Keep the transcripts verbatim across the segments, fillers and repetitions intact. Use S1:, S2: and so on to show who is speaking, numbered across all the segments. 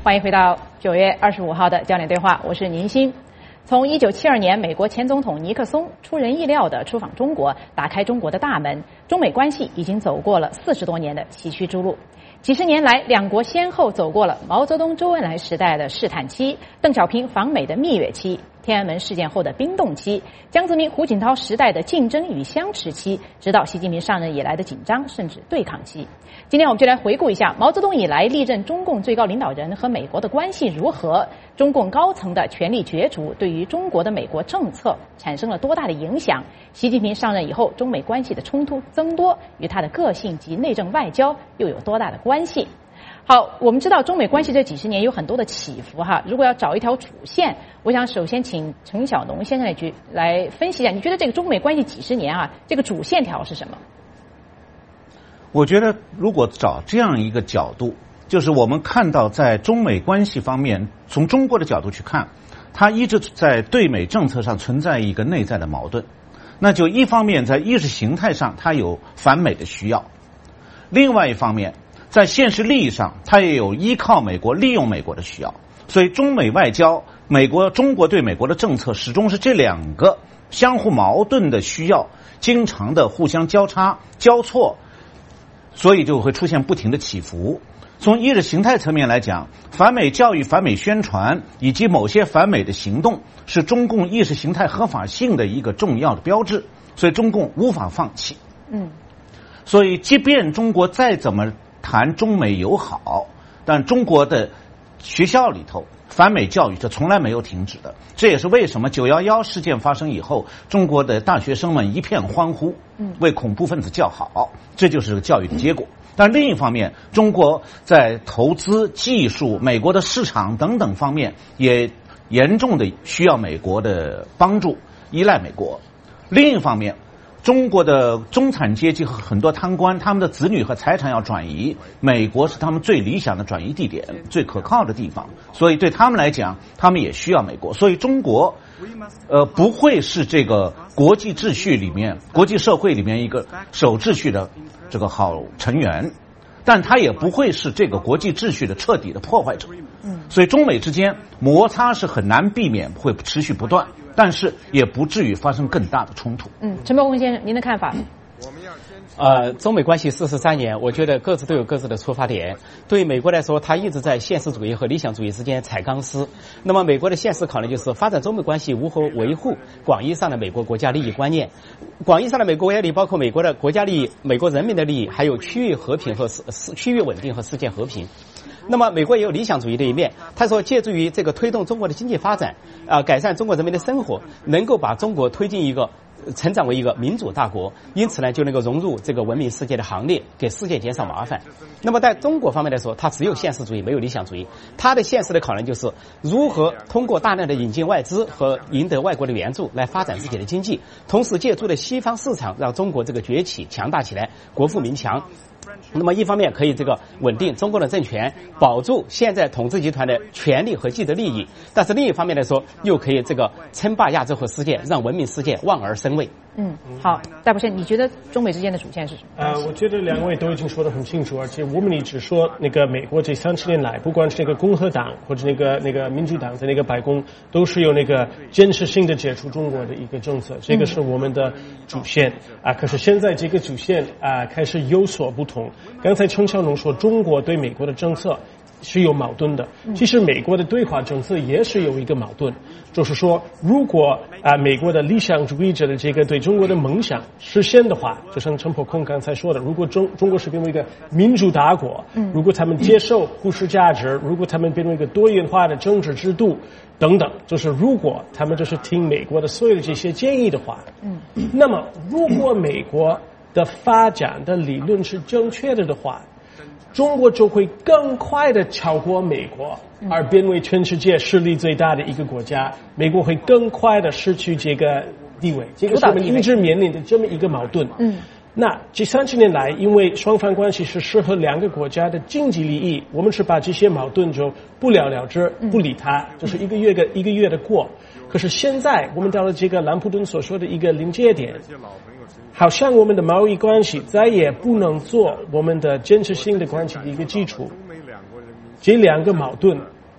S1: 欢迎回到九月二十五号的焦点对话，我是宁鑫。从一九七二年美国前总统尼克松出人意料地出访中国，打开中国的大门，中美关系已经走过了四十多年的崎岖之路。几十年来，两国先后走过了毛泽东、周恩来时代的试探期，邓小平访美的蜜月期，天安门事件后的冰冻期，江泽民、胡锦涛时代的竞争与相持期，直到习近平上任以来的紧张甚至对抗期。今天我们就来回顾一下毛泽东以来历任中共最高领导人和美国的关系如何，中共高层的权力角逐对于中国的美国政策产生了多大的影响，习近平上任以后中美关系的冲突增多与他的个性及内政外交又有多大的关系。好，我们知道中美关系这几十年有很多的起伏哈。如果要找一条主线，我想首先请陈小农先生来去来分析一下，你觉得这个中美关系几十年啊，这个主线条是什么？
S2: 我觉得如果找这样一个角度，就是我们看到在中美关系方面，从中国的角度去看，它一直在对美政策上存在一个内在的矛盾。那就一方面在意识形态上它有反美的需要，另外一方面在现实利益上，它也有依靠美国、利用美国的需要。所以中美外交，美国、中国对美国的政策始终是这两个相互矛盾的需要，经常的互相交叉、交错，所以就会出现不停的起伏。从意识形态层面来讲，反美教育、反美宣传以及某些反美的行动是中共意识形态合法性的一个重要的标志，所以中共无法放弃。嗯，所以即便中国再怎么谈中美友好，但中国的学校里头反美教育是从来没有停止的。这也是为什么九一一事件发生以后，中国的大学生们一片欢呼，为恐怖分子叫好，这就是教育的结果。但另一方面，中国在投资、技术、美国的市场等等方面也严重的需要美国的帮助，依赖美国。另一方面，中国的中产阶级和很多贪官，他们的子女和财产要转移，美国是他们最理想的转移地点，最可靠的地方，所以对他们来讲，他们也需要美国。所以中国呃不会是这个国际秩序里面、国际社会里面一个守秩序的这个好成员，但他也不会是这个国际秩序的彻底的破坏者。所以中美之间摩擦是很难避免，会持续不断，但是也不至于发生更大的冲突。
S1: 嗯，陈伯公先生，您的看法？
S3: 呃，中美关系四十三年，我觉得各自都有各自的出发点。对美国来说，它一直在现实主义和理想主义之间踩钢丝。那么，美国的现实考虑就是发展中美关系如何维护广义上的美国国家利益观念。广义上的美国国家利益包括美国的国家利益、美国人民的利益，还有区域和平和世区域稳定和世界和平。那么美国也有理想主义的一面，他说借助于这个推动中国的经济发展，啊、呃，改善中国人民的生活，能够把中国推进一个成长为一个民主大国，因此呢就能够融入这个文明世界的行列，给世界减少麻烦。那么在中国方面来说，它只有现实主义，没有理想主义。它的现实的考量就是如何通过大量的引进外资和赢得外国的援助来发展自己的经济，同时借助了西方市场让中国这个崛起强大起来，国富民强。那么一方面可以这个稳定中共的政权，保住现在统治集团的权利和既得利益，但是另一方面来说，又可以这个称霸亚洲和世界，让文明世界望而生畏。
S1: 嗯，好，戴博士，你觉得中美之间的主线是什么？
S4: 呃，我觉得两位都已经说得很清楚，而且我们一直说那个美国这三十年来，不管是那个共和党或者那个那个民主党在那个白宫，都是有那个坚持性的解除中国的一个政策，这个是我们的主线啊、呃。可是现在这个主线啊、呃、开始有所不同。刚才陈小农说中国对美国的政策是有矛盾的，其实美国的对华政策也是有一个矛盾，就是说如果啊、呃、美国的理想主义者的这个对中国的梦想实现的话，就像陈伯空刚才说的，如果中中国是变为一个民主大国，如果他们接受普世价值，如果他们变为一个多元化的政治制度等等，就是如果他们就是听美国的所有的这些建议的话，那么如果美国的发展的理论是正确的的话，中国就会更快的超过美国，而变为全世界势力最大的一个国家。美国会更快的失去这个地位，这个是我们一直面临的这么一个矛盾。嗯，那这三十年来，因为双方关系是适合两个国家的经济利益，我们是把这些矛盾就不了了之，不理它，就是一个月个一个月的过。可是现在我们到了这个兰普顿所说的一个临界点，好像我们的贸易关系再也不能做我们的坚持性的关系的一个基础。这两个矛盾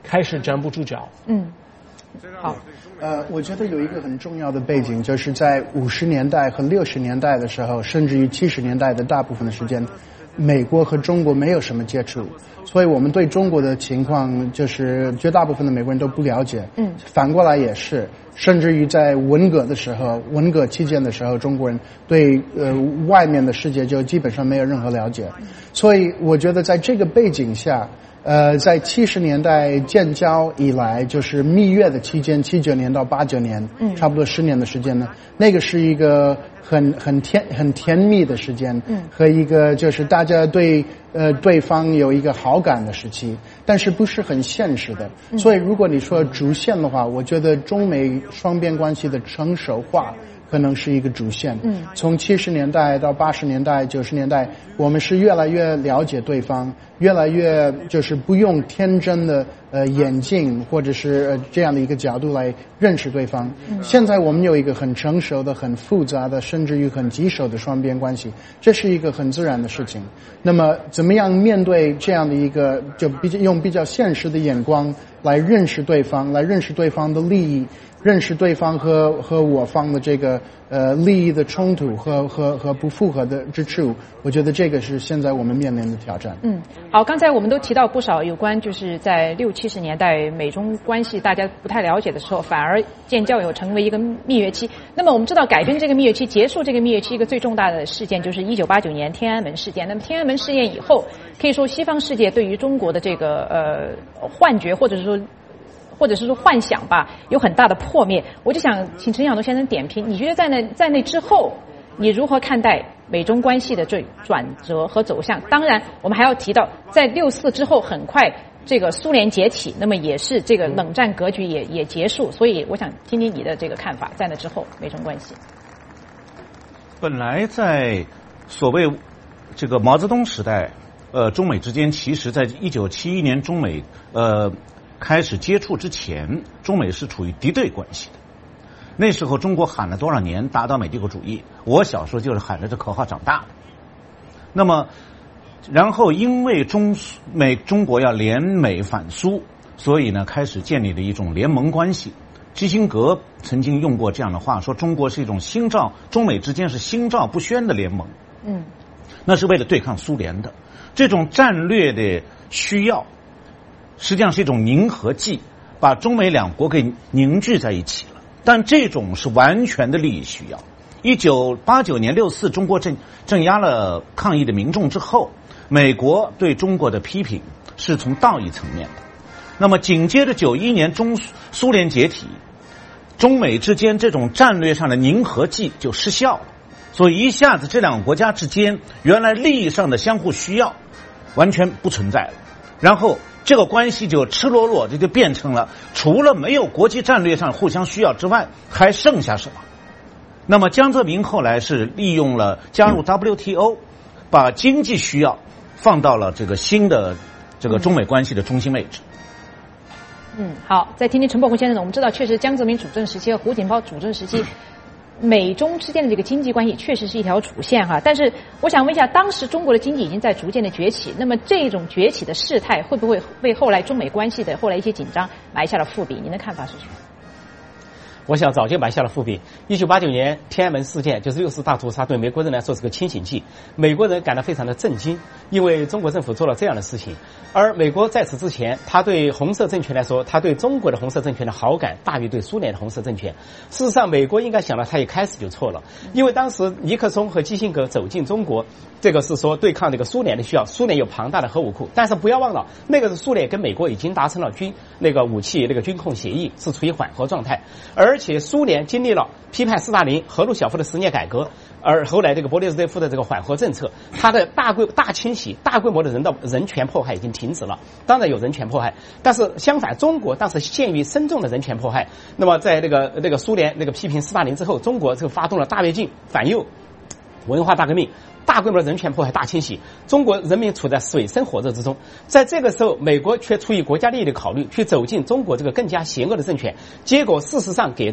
S4: 开始站不住脚。
S1: 嗯，好。
S5: 呃，我觉得有一个很重要的背景，就是在五十年代和六十年代的时候，甚至于七十年代的大部分的时间，美国和中国没有什么接触，所以我们对中国的情况就是绝大部分的美国人都不了解。嗯，反过来也是，甚至于在文革的时候，文革期间的时候，中国人对呃外面的世界就基本上没有任何了解。所以我觉得在这个背景下，呃，在七十年代建交以来，就是蜜月的期间，七九年到八九年，嗯，差不多十年的时间呢，那个是一个很很甜很甜蜜的时间，嗯，和一个就是大家对呃对方有一个好感的时期，但是不是很现实的。嗯、所以如果你说主线的话，我觉得中美双边关系的成熟化可能是一个主线。嗯，从七十年代到八十年代、九十年代，我们是越来越了解对方，越来越就是不用天真的呃眼镜或者是、呃、这样的一个角度来认识对方。嗯、现在我们有一个很成熟的、很复杂的，甚至于很棘手的双边关系，这是一个很自然的事情。那么，怎么样面对这样的一个，就比较用比较现实的眼光来认识对方，来认识对方的利益，认识对方和和我方的这个呃利益的冲突和和和不符合的之处，我觉得这个是现在我们面临的挑战。
S1: 嗯，好，刚才我们都提到不少有关就是在六七十年代美中关系大家不太了解的时候，反而建交有成为一个蜜月期。那么我们知道改变这个蜜月期、结束这个蜜月期一个最重大的事件就是一九八九年天安门事件。那么天安门事件以后，可以说西方世界对于中国的这个呃幻觉或者是说。或者是说幻想吧，有很大的破灭。我就想请陈晓东先生点评，你觉得在那在那之后，你如何看待美中关系的这转折和走向？当然，我们还要提到，在六四之后，很快这个苏联解体，那么也是这个冷战格局也也结束。所以，我想听听你的这个看法，在那之后美中关系。
S2: 本来在所谓这个毛泽东时代，呃，中美之间其实在一九七一年中美呃。开始接触之前，中美是处于敌对关系的。那时候中国喊了多少年打倒美帝国主义，我小时候就是喊着这口号长大的。那么，然后因为中美中国要联美反苏，所以呢开始建立了一种联盟关系。基辛格曾经用过这样的话，说中国是一种心照，中美之间是心照不宣的联盟。嗯，那是为了对抗苏联的这种战略的需要。实际上是一种凝合剂，把中美两国给凝聚在一起了。但这种是完全的利益需要。一九八九年六四，中国镇镇压了抗议的民众之后，美国对中国的批评是从道义层面的。那么紧接着九一年中苏联解体，中美之间这种战略上的凝合剂就失效了。所以一下子这两个国家之间原来利益上的相互需要完全不存在了。然后这个关系就赤裸裸的就变成了除了没有国际战略上互相需要之外还剩下什么。那么江泽民后来是利用了加入 W T O， 把经济需要放到了这个新的这个中美关系的中心位置。
S1: 嗯，好，再听听陈伯宏先生。我们知道确实江泽民主政时期和胡锦涛主政时期美中之间的这个经济关系确实是一条主线哈，但是我想问一下，当时中国的经济已经在逐渐的崛起，那么这种崛起的事态会不会为后来中美关系的后来一些紧张埋下了伏笔？您的看法是什么？
S3: 我想早就埋下了伏笔。一九八九年天安门事件就是六四大屠杀，对美国人来说是个清醒剂，美国人感到非常的震惊，因为中国政府做了这样的事情。而美国在此之前，他对红色政权来说，他对中国的红色政权的好感大于对苏联的红色政权。事实上，美国应该想到他一开始就错了，因为当时尼克松和基辛格走进中国，这个是说对抗这个苏联的需要，苏联有庞大的核武库，但是不要忘了，那个是苏联跟美国已经达成了军那个武器那个军控协议，是处于缓和状态，而且苏联经历了批判斯大林、赫鲁晓夫的十年改革，而后来这个勃列日涅夫的这个缓和政策，他的大规大清洗、大规模的人道人权迫害已经停止了。当然有人权迫害，但是相反，中国当时陷于深重的人权迫害。那么在那个那个苏联那个批评斯大林之后，中国就发动了大跃进、反右、文化大革命。大规模的人权迫害、大清洗，中国人民处在水深火热之中。在这个时候，美国却出于国家利益的考虑，去走进中国这个更加邪恶的政权，结果事实上给这个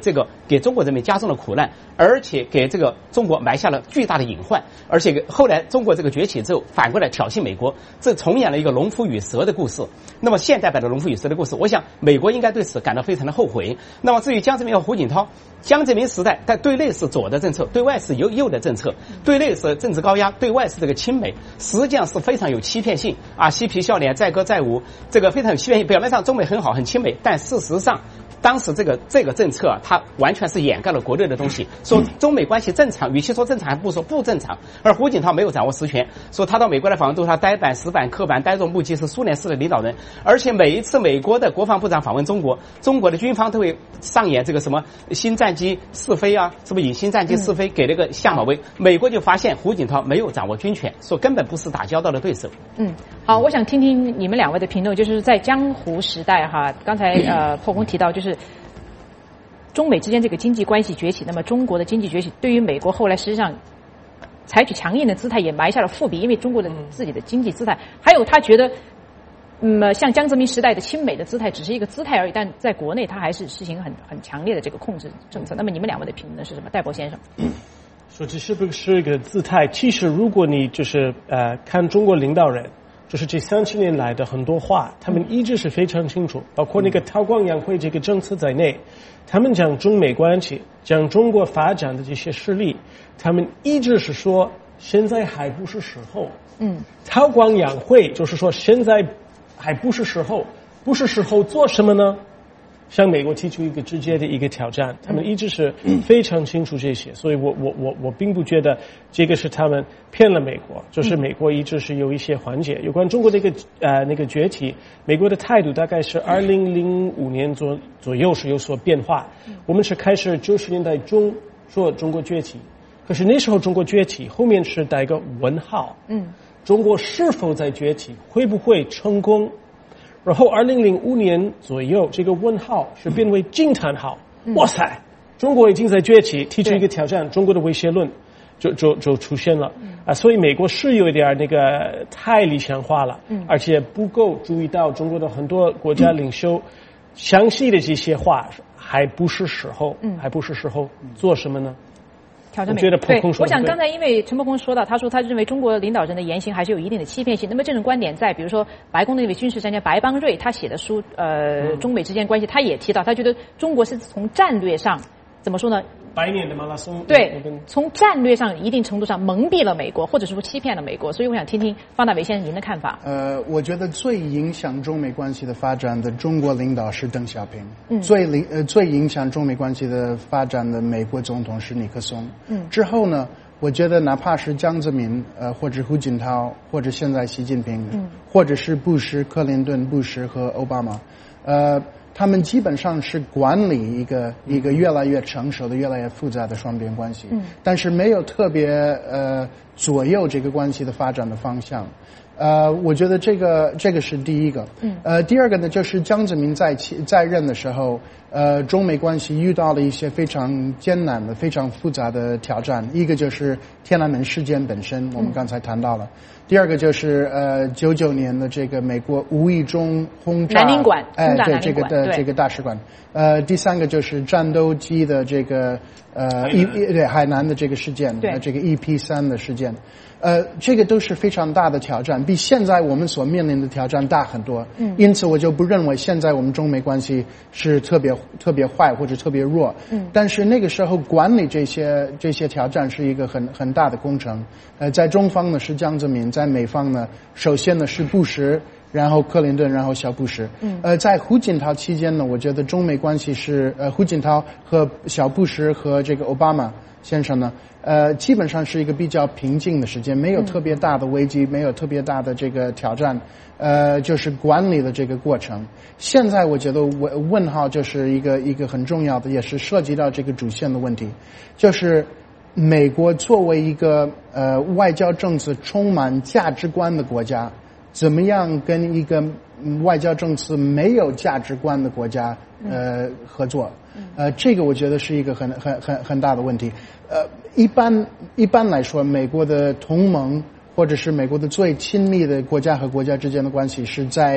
S3: 给中国人民加重了苦难，而且给这个中国埋下了巨大的隐患，而且后来中国这个崛起之后，反过来挑衅美国，这重演了一个龙虎与蛇的故事。那么现代版的龙虎与蛇的故事，我想美国应该对此感到非常的后悔。那么至于江泽民和胡锦涛，江泽民时代在对内是左的政策，对外是右右的政策，对内是政治高压，对外是这个亲美，实际上是非常有欺骗性啊，嬉皮笑脸，载歌载舞，这个非常有欺骗性。表面上中美很好很亲美，但事实上当时这个这个政策啊，它完全是掩盖了国内的东西，说中美关系正常，与其说正常还不如说不正常。而胡锦涛没有掌握实权，说他到美国来访问都是他呆板死板刻板呆若木鸡，是苏联式的领导人。而且每一次美国的国防部长访问中国，中国的军方都会上演这个什么新战机试飞啊，什么以新战机试飞给了个下马威，美国就发现胡锦涛没有掌握军权，说根本不是打交道的对手。
S1: 嗯，好，我想听听你们两位的评论，就是在江湖时代哈，刚才呃破空提到就是中美之间这个经济关系崛起，那么中国的经济崛起对于美国后来实际上采取强硬的姿态也埋下了伏笔，因为中国的自己的经济姿态，还有他觉得嗯像江泽民时代的亲美的姿态只是一个姿态而已，但在国内他还是实行很很强烈的这个控制政策。那么你们两位的评论是什么？戴博先生。
S4: 说这是不是一个姿态？其实如果你就是呃看中国领导人，就是这三十年来的很多话，他们一直是非常清楚，包括那个韬光养晦这个政策在内，他们讲中美关系，讲中国发展的这些事例，他们一直是说现在还不是时候。嗯，韬光养晦就是说现在还不是时候，不是时候做什么呢？向美国提出一个直接的一个挑战，他们一直是非常清楚这些，所以我我我我并不觉得这个是他们骗了美国，就是美国一直是有一些缓解。有关中国的一个呃那个崛起，美国的态度大概是二零零五年左左右是有所变化。我们是开始九十年代中说中国崛起，可是那时候中国崛起后面是带一个问号，嗯，中国是否在崛起，会不会成功？然后二零零五年左右，这个问号是变为惊叹号。嗯、哇塞，中国已经在崛起，提出一个挑战，中国的威胁论就就就出现了。嗯、啊，所以美国是有一点那个太理想化了，嗯、而且不够注意到中国的很多国家领袖详细的这些话，还不是时候，嗯、还不是时候做什么呢？
S1: 挑战美国。对，我想刚才因为陈伯公说到，他说他认为中国领导人的言行还是有一定的欺骗性。那么这种观点在比如说白宫的那位军事专家白邦瑞他写的书，呃，中美之间关系，他也提到，他觉得中国是从战略上怎么说呢？
S4: 百年的马拉松。
S1: 对，从战略上一定程度上蒙蔽了美国，或者说欺骗了美国。所以我想听听方大伟先生您的看法。
S5: 呃，我觉得最影响中美关系的发展的中国领导是邓小平，嗯，最领呃最影响中美关系的发展的美国总统是尼克松，嗯，之后呢，我觉得哪怕是江泽民，呃，或者胡锦涛，或者现在习近平，嗯，或者是布什、克林顿、布什和奥巴马，呃。他们基本上是管理一个一个越来越成熟的、越来越复杂的双边关系，嗯，但是没有特别呃左右这个关系的发展的方向。呃，我觉得这个这个是第一个。嗯，呃，第二个呢，就是江泽民在在任的时候，呃，中美关系遇到了一些非常艰难的、非常复杂的挑战。一个就是天安门事件本身，我们刚才谈到了。嗯、第二个就是呃，九九年的这个美国无意中轰炸
S1: 南领馆，
S5: 哎，对这个的这个大使馆。呃，第三个就是战斗机的这个呃一对海南的这个事件，
S1: 对
S5: 这个 E P 三的事件。呃，这个都是非常大的挑战，比现在我们所面临的挑战大很多。嗯，因此我就不认为现在我们中美关系是特别特别坏或者特别弱。嗯，但是那个时候管理这些这些挑战是一个很很大的工程。呃，在中方呢是江泽民，在美方呢，首先呢是布什，然后克林顿，然后小布什。嗯，呃，在胡锦涛期间呢，我觉得中美关系是呃胡锦涛和小布什和这个奥巴马先生呢。呃，基本上是一个比较平静的时间，没有特别大的危机，嗯、没有特别大的这个挑战，呃，就是管理的这个过程。现在我觉得问问号就是一个一个很重要的，也是涉及到这个主线的问题，就是美国作为一个呃外交政策充满价值观的国家，怎么样跟一个外交政策没有价值观的国家呃合作？呃，这个我觉得是一个很很很很大的问题。呃，一般一般来说，美国的同盟或者是美国的最亲密的国家和国家之间的关系是在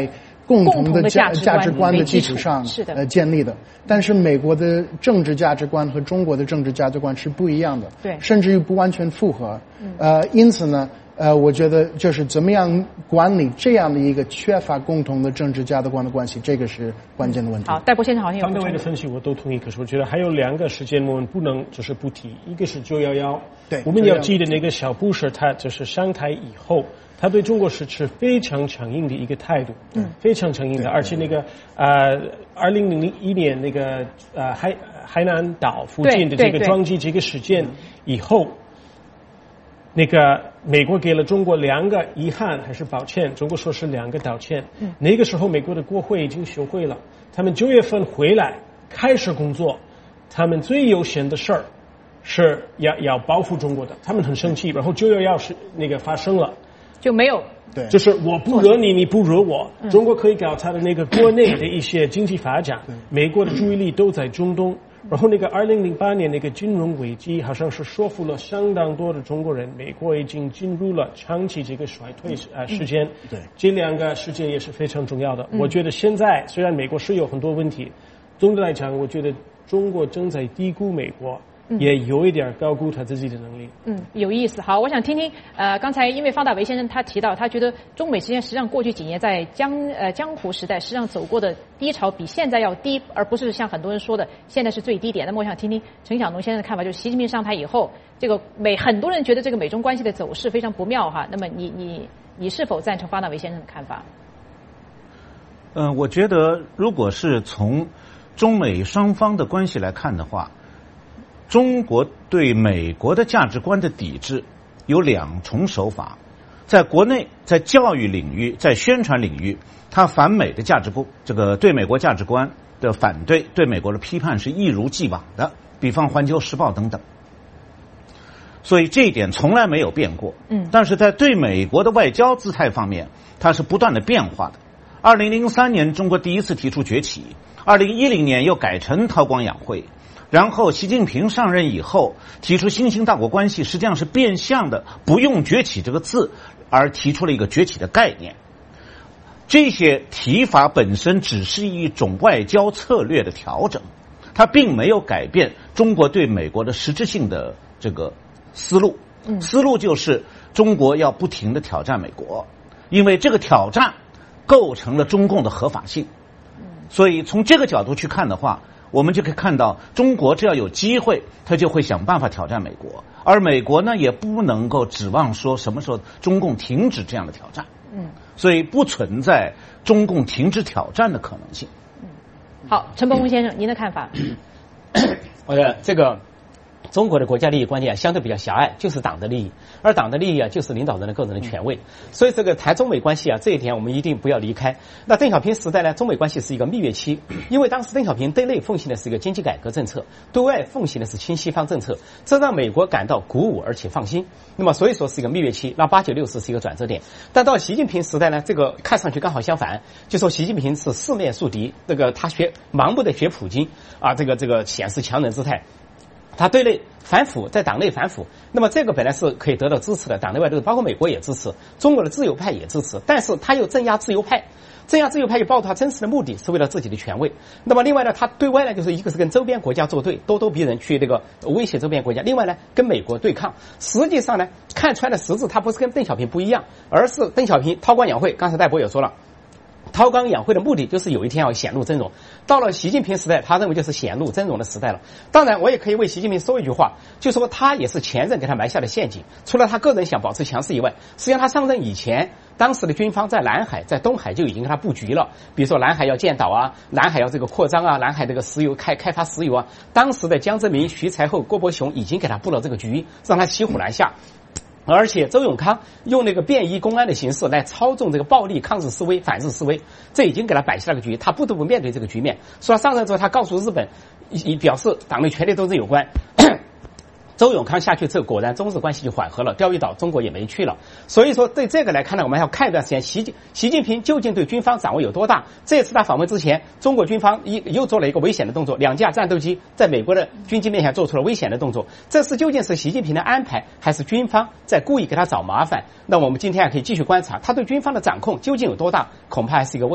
S5: 共同的价
S1: 价
S5: 值观的基础上
S1: 是的
S5: 呃建立的。但是美国的政治价值观和中国的政治价值观是不一样的，
S1: 对，
S5: 甚至于不完全符合。呃，因此呢，呃，我觉得就是怎么样管理这样的一个缺乏共同的政治价值观的关系，这个是关键的问题。
S1: 好，戴博先生好像有
S4: 方大卫的分析我都同意，可是我觉得还有两个事件我们不能就是不提，一个是九一一，
S5: 对，
S4: 我们要记得那个小布什他就是上台以后，他对中国是持非常强硬的一个态度，嗯，非常强硬的，而且那个呃，二零零一年那个呃海海南岛附近的这个撞击这个事件以后，那个美国给了中国两个遗憾还是抱歉，中国说是两个道歉。嗯，那个时候美国的国会已经休会了，他们九月份回来开始工作，他们最优先的事儿是要要报复中国的，他们很生气，然后九一一是那个发生了。
S1: 就没有，
S5: 对，
S4: 就是我不惹你，你不惹我。嗯、中国可以搞它的那个国内的一些经济发展，美国的注意力都在中东。然后那个二零零八年那个金融危机，好像是说服了相当多的中国人，美国已经进入了长期这个衰退啊、呃、时间。嗯、
S5: 对，
S4: 这两个事件也是非常重要的。嗯、我觉得现在虽然美国是有很多问题，总的来讲，我觉得中国正在低估美国。也有一点高估他自己的能力。
S1: 嗯，有意思。好，我想听听呃，刚才因为方大为先生他提到，他觉得中美之间实际上过去几年在江呃江湖时代实际上走过的低潮比现在要低，而不是像很多人说的现在是最低点。那么我想听听陈晓农先生的看法，就是习近平上台以后，这个美很多人觉得这个美中关系的走势非常不妙哈。那么你你你是否赞成方大为先生的看法？
S2: 嗯、呃，我觉得如果是从中美双方的关系来看的话，中国对美国的价值观的抵制有两重手法，在国内，在教育领域，在宣传领域，它反美的价值观，这个对美国价值观的反对，对美国的批判是一如既往的，比方《环球时报》等等。所以这一点从来没有变过。嗯，但是在对美国的外交姿态方面，它是不断的变化的。二零零三年，中国第一次提出崛起；二零一零年又改成韬光养晦。然后习近平上任以后提出新兴大国关系，实际上是变相的不用崛起这个字，而提出了一个崛起的概念。这些提法本身只是一种外交策略的调整，它并没有改变中国对美国的实质性的这个思路。思路就是中国要不停的挑战美国，因为这个挑战构成了中共的合法性。所以从这个角度去看的话，我们就可以看到，中国只要有机会，他就会想办法挑战美国，而美国呢，也不能够指望说什么时候中共停止这样的挑战。嗯，所以不存在中共停止挑战的可能性。
S1: 嗯，好，陈伯宏先生，您的看法？
S3: 我的这个。中国的国家利益观念、啊、相对比较狭隘，就是党的利益，而党的利益啊，就是领导人的个人的权位。所以这个谈中美关系啊，这一点我们一定不要离开。那邓小平时代呢，中美关系是一个蜜月期，因为当时邓小平对内奉行的是一个经济改革政策，对外奉行的是亲西方政策，这让美国感到鼓舞而且放心。那么所以说是一个蜜月期，那八九六四是一个转折点。但到习近平时代呢，这个看上去刚好相反，就说习近平是四面树敌，这个他学盲目的学普京啊，这个这个显示强人姿态。他对内反腐，在党内反腐，那么这个本来是可以得到支持的，党内外都包括美国也支持，中国的自由派也支持，但是他又镇压自由派，镇压自由派又抱他真实的目的是为了自己的权位。那么另外呢，他对外呢就是一个是跟周边国家作对，咄咄逼人去这个威胁周边国家，另外呢跟美国对抗。实际上呢，看穿的实质他不是跟邓小平不一样，而是邓小平韬光养晦，刚才戴博也说了。韬光养晦的目的就是有一天要显露真容，到了习近平时代，他认为就是显露真容的时代了。当然我也可以为习近平说一句话，就说他也是前任给他埋下的陷阱，除了他个人想保持强势以外，实际上他上任以前，当时的军方在南海在东海就已经给他布局了，比如说南海要建岛啊，南海要这个扩张啊，南海这个石油开开发石油啊，当时的江泽民、徐才厚、郭伯雄已经给他布了这个局，让他骑虎难下。而且周永康用那个便衣公安的形式来操纵这个暴力抗日示威、反日示威，这已经给他摆下了个局，他不得不面对这个局面。所以上任之后，他告诉日本，以表示党内权力斗争有关。周永康下去之后，果然中日关系就缓和了，钓鱼岛中国也没去了。所以说对这个来看呢，我们要看一段时间，习习近平究竟对军方掌握有多大。这次他访问之前，中国军方又做了一个危险的动作，两架战斗机在美国的军机面前做出了危险的动作，这是究竟是习近平的安排，还是军方在故意给他找麻烦？那我们今天还可以继续观察他对军方的掌控究竟有多大，恐怕还是一个问号。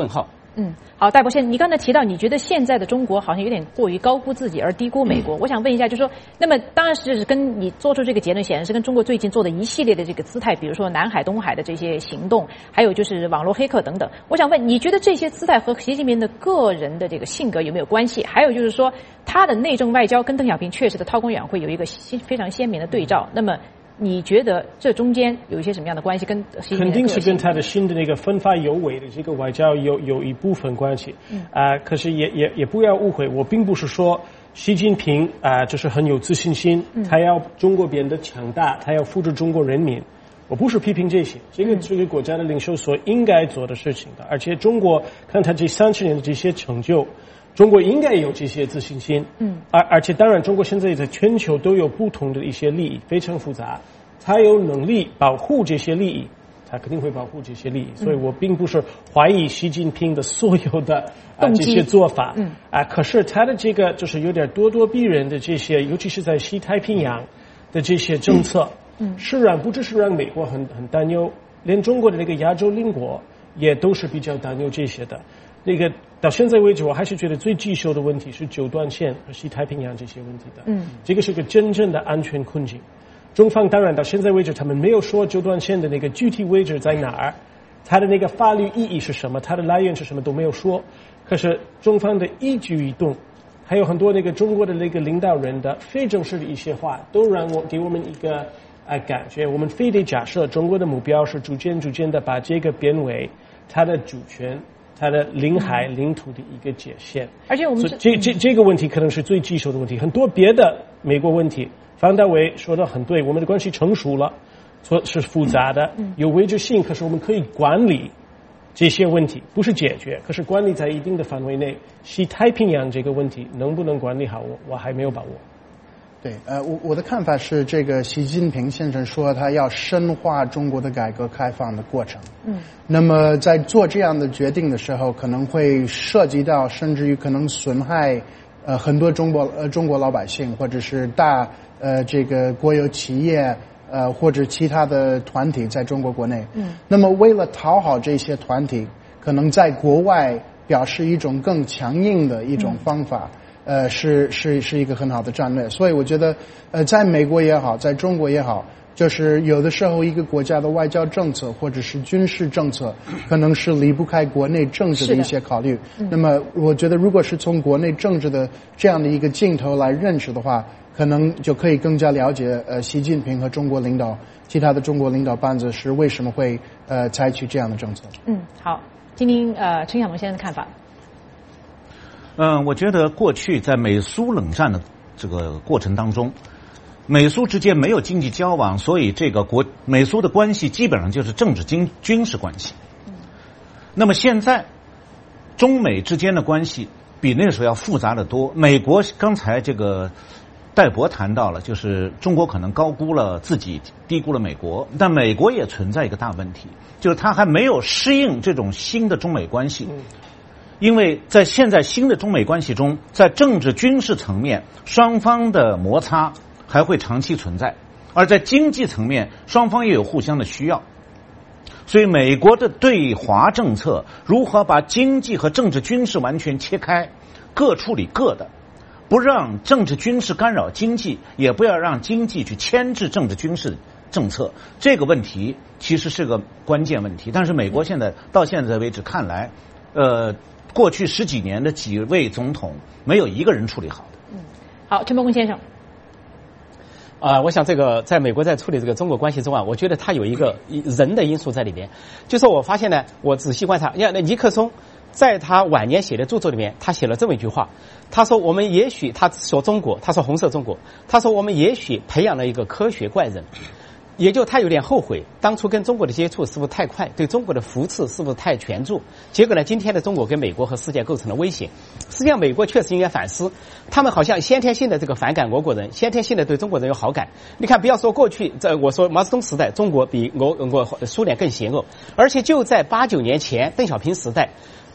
S1: 嗯，好，戴博士，你刚才提到，你觉得现在的中国好像有点过于高估自己而低估美国。嗯、我想问一下，就是说，那么当然是跟你做出这个结论，显然是跟中国最近做的一系列的这个姿态，比如说南海、东海的这些行动，还有就是网络黑客等等。我想问，你觉得这些姿态和习近平的个人的这个性格有没有关系？还有就是说，他的内政外交跟邓小平确实的韬光养晦有一个非常鲜明的对照。那么，你觉得这中间有一些什么样的关系？跟习近平
S4: 肯定是跟他的新的那个分发有为的这个外交有有一部分关系。嗯啊、呃，可是也也也不要误会，我并不是说习近平啊、呃、就是很有自信心，嗯、他要中国变得强大，他要扶持中国人民。我不是批评这些，这个这个国家的领袖所应该做的事情的。而且中国看他这三十年的这些成就。中国应该有这些自信心，嗯，而而且当然，中国现在在全球都有不同的一些利益，非常复杂，他有能力保护这些利益，他肯定会保护这些利益，所以我并不是怀疑习近平的所有的啊这些做法，嗯，啊，可是他的这个就是有点咄咄逼人的这些，尤其是在西太平洋的这些政策，嗯，是让不只是让美国很很担忧，连中国的那个亚洲邻国也都是比较担忧这些的。那个到现在为止，我还是觉得最棘手的问题是九段线和西太平洋这些问题的。嗯，这个是个真正的安全困境。中方当然到现在为止，他们没有说九段线的那个具体位置在哪儿，它的那个法律意义是什么，它的来源是什么都没有说。可是中方的一举一动，还有很多那个中国的那个领导人的非正式的一些话，都让我给我们一个啊感觉，我们非得假设中国的目标是逐渐逐渐的把这个变为它的主权。它的领海领土的一个界限，
S1: 而且我们
S4: 这这这个问题可能是最棘手的问题。很多别的美国问题，方大伟说的很对，我们的关系成熟了，说是复杂的，有未知性，可是我们可以管理这些问题，不是解决，可是管理在一定的范围内。西太平洋这个问题能不能管理好，我我还没有把握。
S5: 对，呃，我我的看法是，这个习近平先生说他要深化中国的改革开放的过程。嗯，那么在做这样的决定的时候，可能会涉及到，甚至于可能损害呃很多中国呃中国老百姓，或者是大呃这个国有企业呃或者其他的团体在中国国内。嗯，那么为了讨好这些团体，可能在国外表示一种更强硬的一种方法。嗯呃，是是是一个很好的战略，所以我觉得，呃，在美国也好，在中国也好，就是有的时候一个国家的外交政策或者是军事政策，可能是离不开国内政治的一些考虑。嗯、那么，我觉得如果是从国内政治的这样的一个镜头来认识的话，可能就可以更加了解呃，习近平和中国领导其他的中国领导班子是为什么会呃采取这样的政策。
S1: 嗯，好，听听呃陈晓东先生的看法。
S2: 嗯，我觉得过去在美苏冷战的这个过程当中，美苏之间没有经济交往，所以这个国美苏的关系基本上就是政治经军事关系。那么现在中美之间的关系比那时候要复杂得多。美国刚才这个戴博谈到了，就是中国可能高估了自己，低估了美国，但美国也存在一个大问题，就是它还没有适应这种新的中美关系。因为在现在新的中美关系中，在政治军事层面，双方的摩擦还会长期存在，而在经济层面，双方也有互相的需要。所以美国的对华政策如何把经济和政治军事完全切开，各处理各的，不让政治军事干扰经济，也不要让经济去牵制政治军事政策，这个问题其实是个关键问题。但是美国现在到现在为止看来，呃过去十几年的几位总统没有一个人处理好的。
S1: 嗯，好，陈伯公先生。
S3: 啊、呃，我想这个在美国在处理这个中国关系中啊，我觉得他有一个人的因素在里面。就是我发现呢，我仔细观察，你看那尼克松在他晚年写的著作里面，他写了这么一句话，他说我们也许他说中国，他说红色中国，他说我们也许培养了一个科学怪人。也就他有点后悔，当初跟中国的接触是不是太快，对中国的扶持是不是太全注，结果呢，今天的中国跟美国和世界构成了威胁。实际上美国确实应该反思，他们好像先天性的这个反感俄国人，先天性的对中国人有好感。你看，不要说过去在我说毛泽东时代中国比俄俄苏联更邪恶，而且就在八九年前邓小平时代，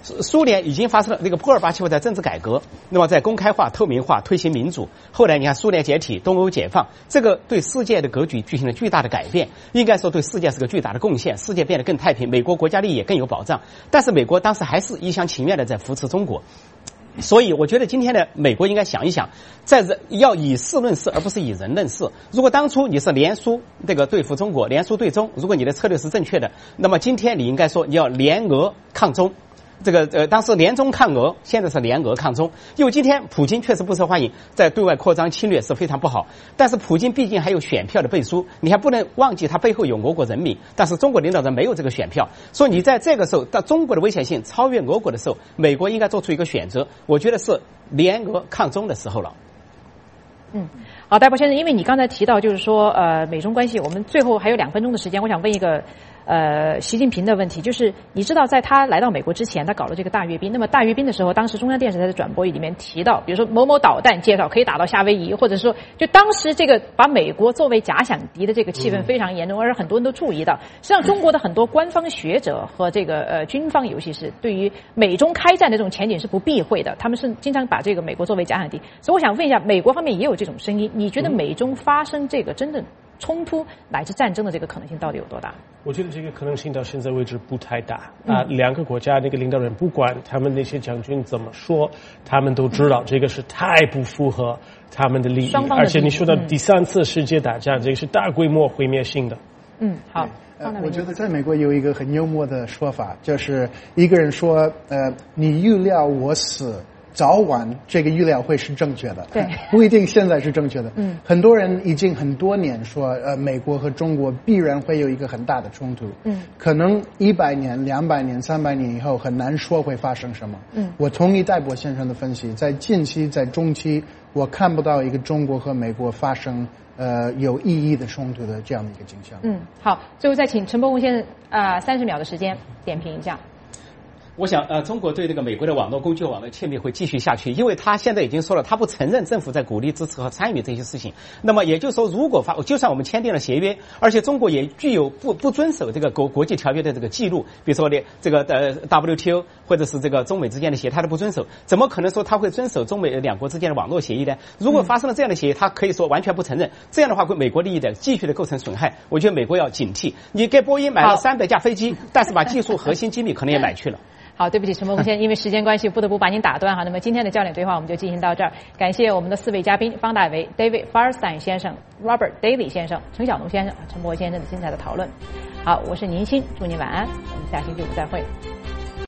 S3: 苏联已经发生了那个戈尔巴乔夫的政治改革，那么在公开化、透明化、推行民主。后来你看苏联解体，东欧解放，这个对世界的格局进行了巨大的改变，应该说对世界是个巨大的贡献，世界变得更太平，美国国家利益也更有保障。但是美国当时还是一厢情愿的在扶持中国。所以我觉得今天的美国应该想一想，在人要以事论事，而不是以人论事。如果当初你是联苏这个对付中国，联苏对中，如果你的策略是正确的，那么今天你应该说你要联俄抗中。这个呃，当时联中抗俄，现在是联俄抗中。因为今天普京确实不受欢迎，在对外扩张侵略是非常不好。但是普京毕竟还有选票的背书，你还不能忘记他背后有俄国人民。但是中国领导人没有这个选票，所以你在这个时候，到中国的危险性超越俄国的时候，美国应该做出一个选择。我觉得是联俄抗中的时候了。
S1: 嗯，好，戴博先生，因为你刚才提到就是说，呃，美中关系，我们最后还有两分钟的时间，我想问一个。呃，习近平的问题就是，你知道，在他来到美国之前，他搞了这个大阅兵。那么大阅兵的时候，当时中央电视台的转播里面提到，比如说某某导弹介绍可以打到夏威夷，或者说，就当时这个把美国作为假想敌的这个气氛非常严重，而很多人都注意到，实际上中国的很多官方学者和这个呃军方，尤其是对于美中开战的这种前景是不避讳的，他们是经常把这个美国作为假想敌。所以我想问一下，美国方面也有这种声音，你觉得美中发生这个真正冲突乃至战争的这个可能性到底有多大？
S4: 我觉得这个可能性到现在为止不太大啊、嗯。两个国家那个领导人，不管他们那些将军怎么说，他们都知道这个是太不符合他们的利益。而且你说到第三次世界大战，嗯、这个是大规模毁灭性的。
S1: 嗯，好。
S5: 呃，我觉得在美国有一个很幽默的说法，就是一个人说，呃，你预料我死。早晚这个预料会是正确的，
S1: 对，
S5: 不一定现在是正确的。
S1: 嗯，
S5: 很多人已经很多年说，呃，美国和中国必然会有一个很大的冲突。
S1: 嗯，
S5: 可能一百年、两百年、三百年以后很难说会发生什么。
S1: 嗯，
S5: 我同意戴博先生的分析，在近期、在中期，我看不到一个中国和美国发生呃有意义的冲突的这样的一个景象。
S1: 嗯，好，最后再请陈伯宏先生啊，三十秒的时间点评一下。
S3: 我想，呃，中国对这个美国的网络工具网的窃密会继续下去，因为他现在已经说了，他不承认政府在鼓励、支持和参与这些事情。那么也就是说，如果发，就算我们签订了协约，而且中国也具有不不遵守这个国国际条约的这个记录，比如说的这个呃 W T O 或者是这个中美之间的协议，他都不遵守，怎么可能说他会遵守中美两国之间的网络协议呢？如果发生了这样的协议，他可以说完全不承认，这样的话对美国利益的继续的构成损害。我觉得美国要警惕，你给波音买了三百架飞机，但是把技术核心机密可能也买去了。
S1: 好，对不起，陈伯宏先生，因为时间关系，不得不把您打断哈。那么今天的焦点对话我们就进行到这儿，感谢我们的四位嘉宾：方大为 David Firestein 先生、Robert Daly 先生、陈晓农先生、陈伯宏先生的精彩的讨论。好，我是宁鑫，祝您晚安，我们下星期五再会。